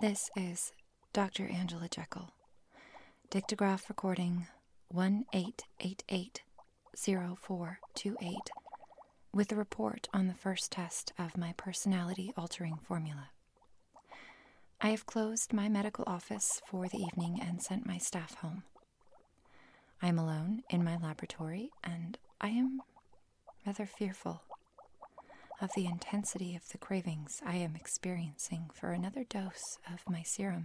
This is Dr. Angela Jekyll, dictograph recording 18880428, with a report on the first test of my personality-altering formula. I have closed my medical office for the evening and sent my staff home. I am alone in my laboratory, and I am rather fearful of the intensity of the cravings I am experiencing for another dose of my serum.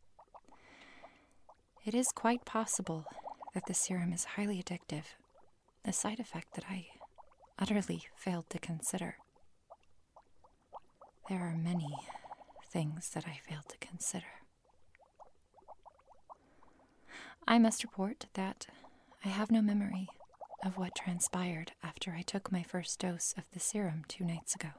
It is quite possible that the serum is highly addictive, a side effect that I utterly failed to consider. There are many things that I failed to consider. I must report that I have no memory of what transpired after I took my first dose of the serum 2 nights ago.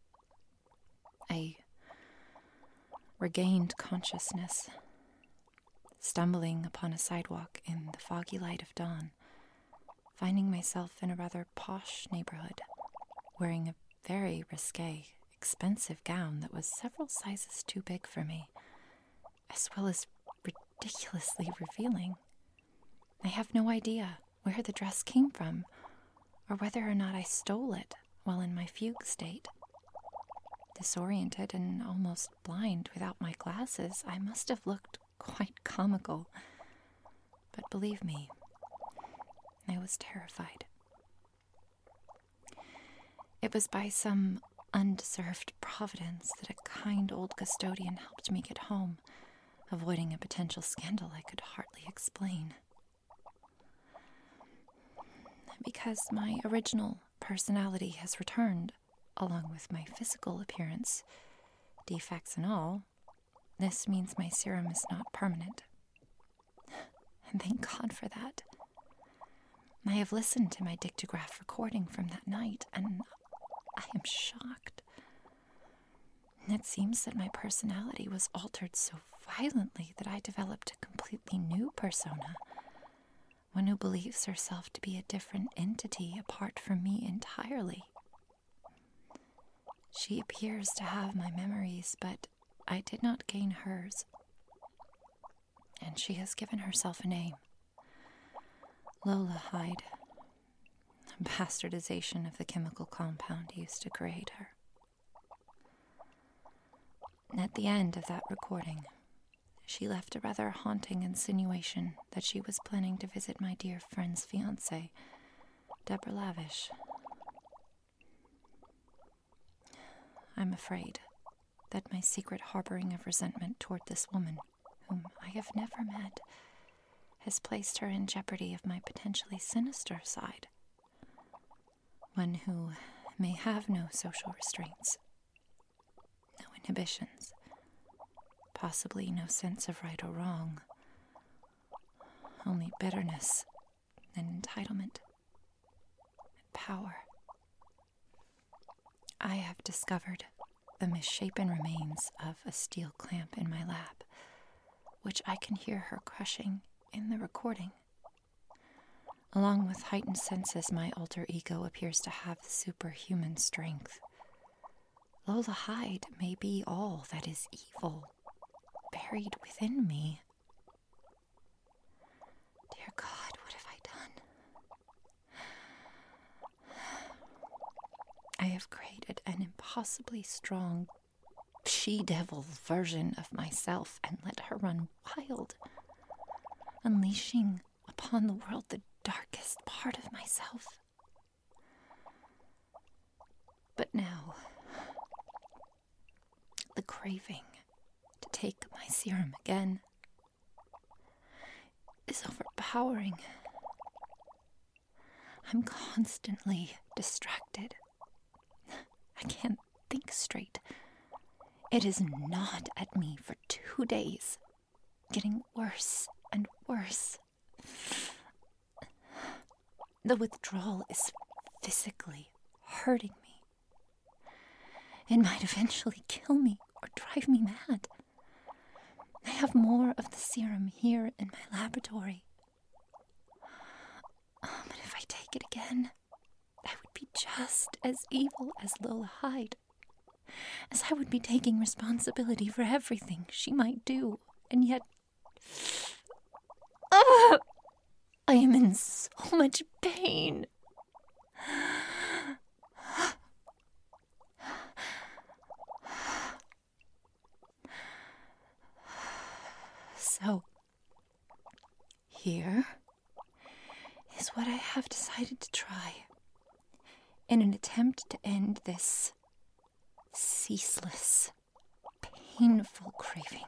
I regained consciousness, stumbling upon a sidewalk in the foggy light of dawn, finding myself in a rather posh neighborhood, wearing a very risque, expensive gown that was several sizes too big for me, as well as ridiculously revealing. I have no idea where the dress came from, or whether or not I stole it while in my fugue state. Disoriented and almost blind without my glasses, I must have looked quite comical. But believe me, I was terrified. It was by some undeserved providence that a kind old custodian helped me get home, avoiding a potential scandal I could hardly explain. Because my original personality has returned, along with my physical appearance, defects and all, this means my serum is not permanent. And thank God for that. I have listened to my dictograph recording from that night, and I am shocked. It seems that my personality was altered so violently that I developed a completely new persona, one who believes herself to be a different entity apart from me entirely. She appears to have my memories, but I did not gain hers. And she has given herself a name. Lola Hyde, a bastardization of the chemical compound used to create her. At the end of that recording, she left a rather haunting insinuation that she was planning to visit my dear friend's fiancée, Deborah Lavish. I'm afraid that my secret harboring of resentment toward this woman, whom I have never met, has placed her in jeopardy of my potentially sinister side. One who may have no social restraints, no inhibitions, possibly no sense of right or wrong, only bitterness and entitlement and power. I have discovered the misshapen remains of a steel clamp in my lap, which I can hear her crushing in the recording. Along with heightened senses, my alter ego appears to have superhuman strength. Lola Hyde may be all that is evil buried within me. Dear God, what have I done? I have created an impossibly strong she-devil version of myself and let her run wild, unleashing upon the world the darkest part of myself. But now, the craving to take my serum again is overpowering. I'm constantly distracted. I can't think straight. It is gnawed at me for 2 days, getting worse and worse. The withdrawal is physically hurting me. It might eventually kill me or drive me mad. I have more of the serum here in my laboratory. But if I take it again, I would be just as evil as Lola Hyde. as I would be taking responsibility for everything she might do, and yet I am in so much pain. So, here is what I have decided to try in an attempt to end this ceaseless, painful craving.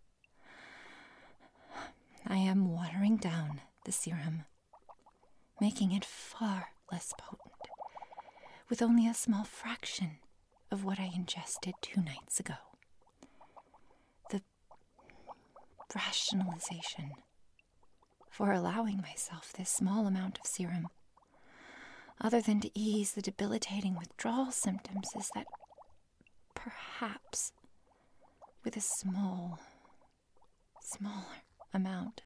I am watering down the serum, making it far less potent, with only a small fraction of what I ingested 2 nights ago. The rationalization for allowing myself this small amount of serum, other than to ease the debilitating withdrawal symptoms, is that perhaps with a smaller amount,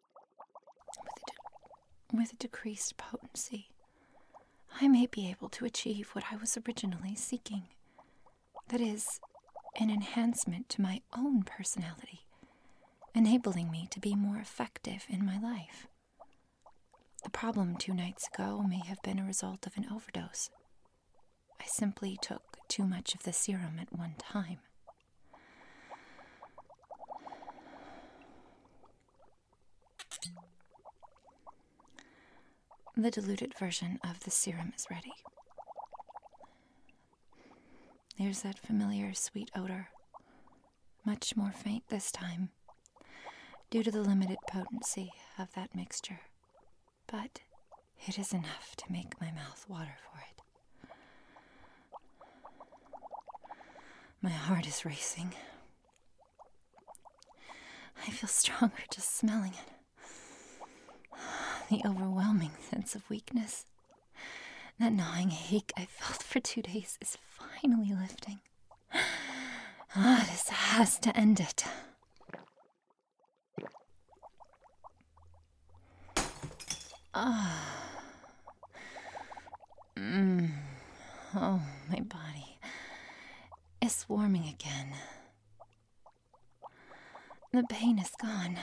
with a decreased potency, I may be able to achieve what I was originally seeking. That is, an enhancement to my own personality, enabling me to be more effective in my life. The problem 2 nights ago may have been a result of an overdose. I simply took too much of the serum at one time. The diluted version of the serum is ready. There's that familiar sweet odor, much more faint this time, due to the limited potency of that mixture, but it is enough to make my mouth water for it. My heart is racing. I feel stronger just smelling it. The overwhelming sense of weakness, that gnawing ache I felt for 2 days, is finally lifting. This has to end it. Oh, my body is warming again. The pain is gone.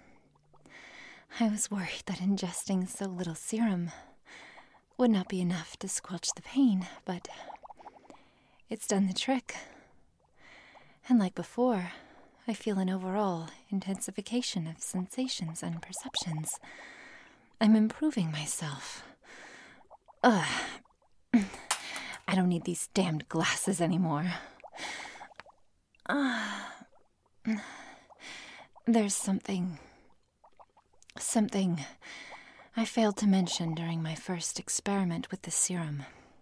I was worried that ingesting so little serum would not be enough to squelch the pain, but it's done the trick. And like before, I feel an overall intensification of sensations and perceptions. I'm improving myself. I don't need these damned glasses anymore. There's something I failed to mention during my first experiment with the serum.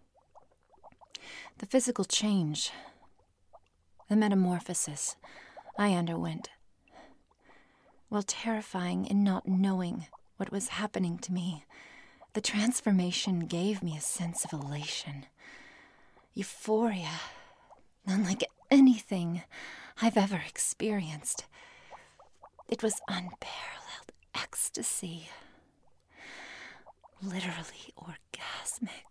The physical change, the metamorphosis I underwent. While terrifying in not knowing what was happening to me, the transformation gave me a sense of elation, euphoria, unlike anything I've ever experienced. It was unparalleled ecstasy, literally orgasmic.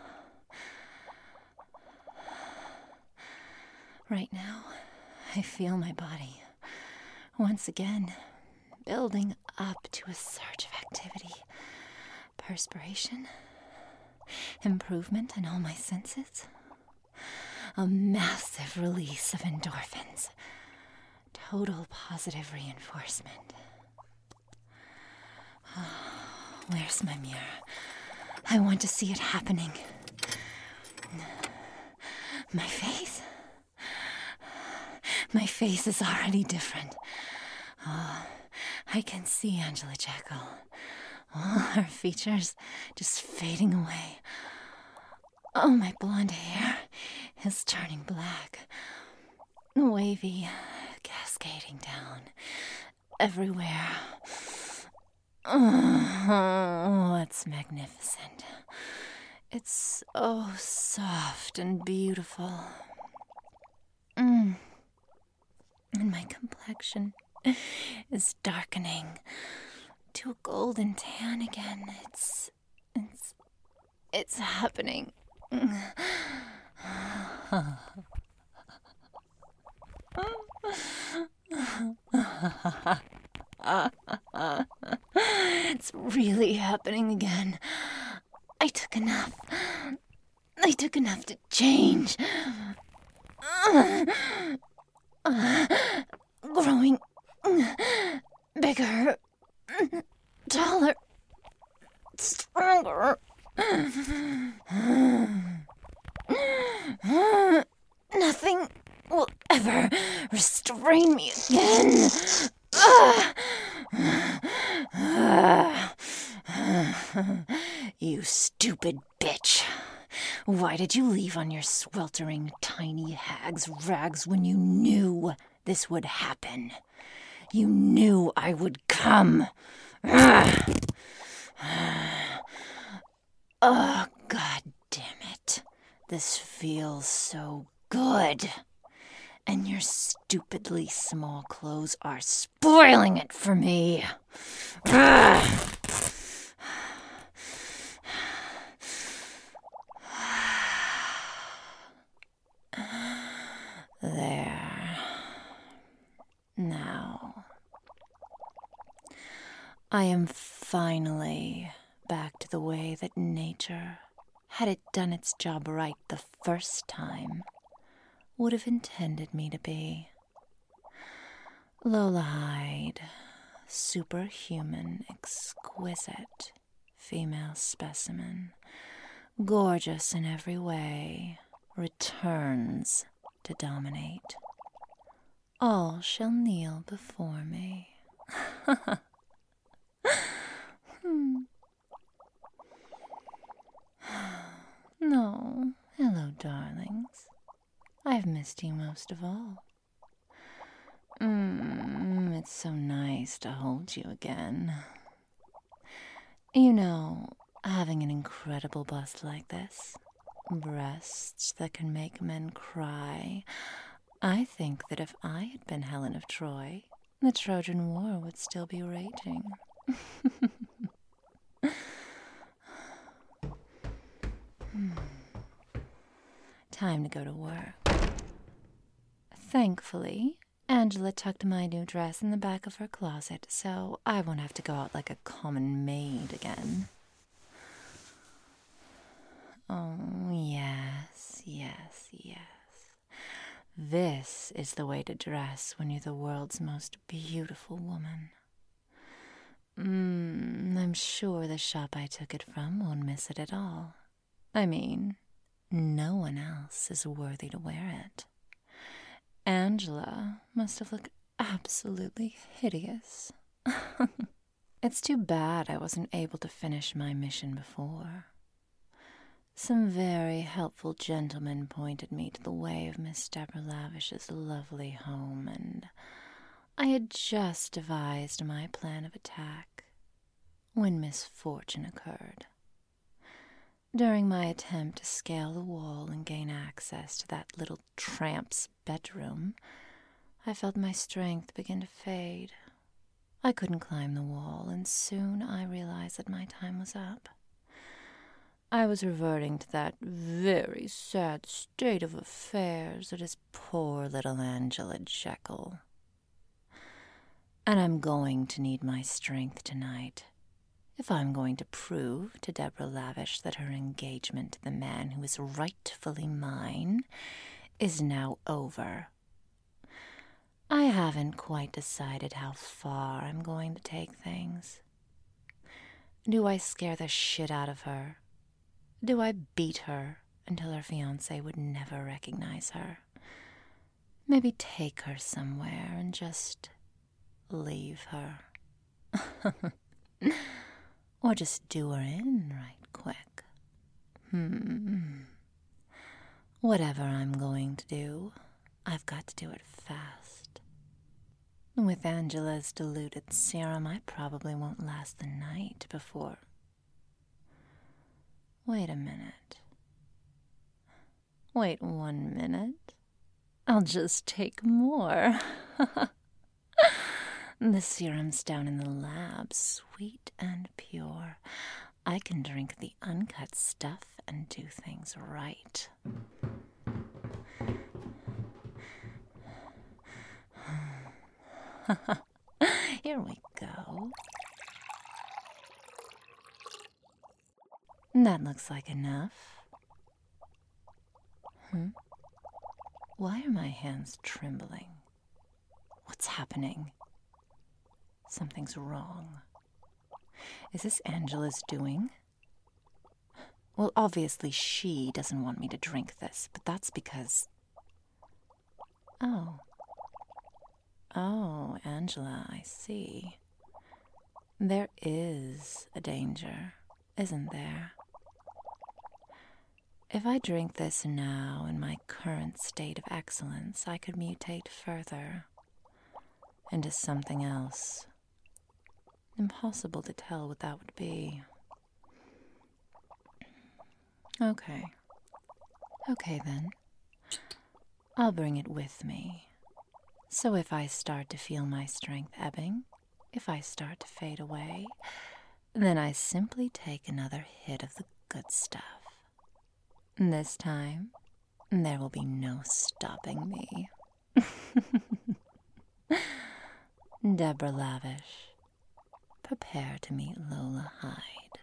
Right now, I feel my body once again building up to a surge of activity, perspiration, improvement in all my senses, a massive release of endorphins, total positive reinforcement. Where's my mirror? I want to see it happening. My face? My face is already different. I can see Angela Jekyll. All her features just fading away. My blonde hair is turning black. Wavy, cascading down everywhere. It's magnificent. It's so soft and beautiful. And my complexion is darkening to a golden tan again. It's happening. It's really happening again. I took enough. I took enough to change. Growing bigger, taller, stronger. Nothing will ever restrain me again. You stupid bitch. Why did you leave on your sweltering tiny hag's rags when you knew this would happen? You knew I would come. Oh, God damn it. This feels so good. And your stupidly small clothes are spoiling it for me. There. Now. I am finally back to the way that nature, had it done its job right the first time, would have intended me to be. Lola-eyed, superhuman, exquisite female specimen, gorgeous in every way, returns to dominate. All shall kneel before me. No, hello, darlings. I've missed you most of all. It's so nice to hold you again. You know, having an incredible bust like this, breasts that can make men cry, I think that if I had been Helen of Troy, the Trojan War would still be raging. Time to go to work. Thankfully, Angela tucked my new dress in the back of her closet, so I won't have to go out like a common maid again. Oh, yes, yes, yes. This is the way to dress when you're the world's most beautiful woman. I'm sure the shop I took it from won't miss it at all. I mean, no one else is worthy to wear it. Angela must have looked absolutely hideous. It's too bad I wasn't able to finish my mission before. Some very helpful gentlemen pointed me to the way of Miss Deborah Lavish's lovely home, and I had just devised my plan of attack when misfortune occurred. During my attempt to scale the wall and gain access to that little tramp's bedroom, I felt my strength begin to fade. I couldn't climb the wall, and soon I realized that my time was up. I was reverting to that very sad state of affairs that is poor little Angela Jekyll. And I'm going to need my strength tonight, if I'm going to prove to Deborah Lavish that her engagement to the man who is rightfully mine is now over. I haven't quite decided how far I'm going to take things. Do I scare the shit out of her? Do I beat her until her fiancé would never recognize her? Maybe take her somewhere and just leave her. Or just do her in right quick. Whatever I'm going to do, I've got to do it fast. With Angela's diluted serum, I probably won't last the night before... Wait a minute. Wait 1 minute. I'll just take more. The serum's down in the lab, sweet and pure. I can drink the uncut stuff and do things right. Here we go. That looks like enough. Why are my hands trembling? What's happening? Something's wrong. Is this Angela's doing? Well, obviously she doesn't want me to drink this, but that's because... Oh, Angela, I see. There is a danger, isn't there? If I drink this now in my current state of excellence, I could mutate further into something else. Impossible to tell what that would be. Okay then. I'll bring it with me. So if I start to feel my strength ebbing, if I start to fade away, then I simply take another hit of the good stuff. This time, there will be no stopping me. Deborah Lavish, prepare to meet Lola Hyde.